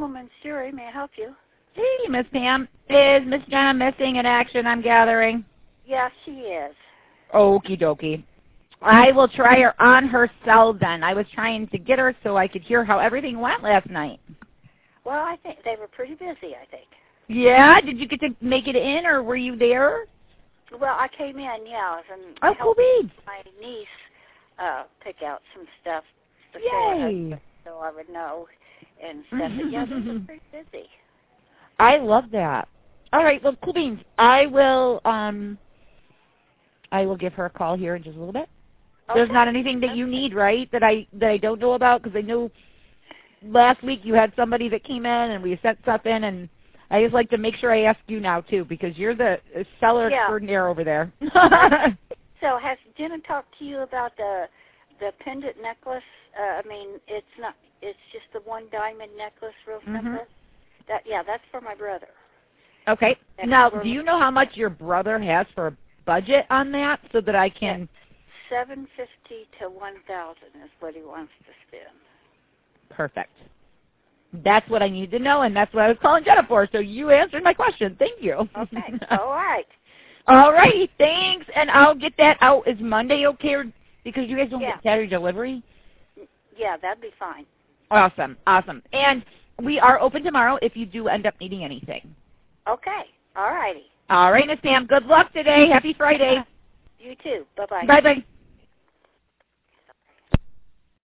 Woman's Jury. May I help you? Hey, Miss Pam. Is Miss Jenna missing in action, I'm gathering? Yes, she is. Okie dokie. I will try her on her cell then. I was trying to get her so I could hear how everything went last night. Well, I think they were pretty busy, I think. Yeah? Did you get to make it in, or were you there? Well, I came in, yeah, and Oh, cool beans. my niece pick out some stuff to Yay. show her husband so I would know and stuff. But yeah, they were pretty busy. I love that. All right, well, cool beans. I will give her a call here in just a little bit. Okay. There's not anything that you need, right, that I don't know about? Because I know last week you had somebody that came in and we sent stuff in, and I just like to make sure I ask you now, too, because you're the seller extraordinaire over there. So has Jenna talked to you about the pendant necklace? It's just the one diamond necklace, real simple. That's for my brother. Okay. Now, do you know how much your brother has for a budget on that so that I can... $750 to $1,000 is what he wants to spend. Perfect. That's what I need to know, and that's what I was calling Jenna for. So you answered my question. Thank you. Okay. All right. All righty. Thanks. And I'll get that out. Is Monday okay? Because you guys don't get Saturday delivery? Yeah, that'd be fine. Awesome. Awesome. And we are open tomorrow if you do end up needing anything. Okay. All righty. All right, Miss Pam. Good luck today. Happy Friday. You too. Bye-bye. Bye-bye.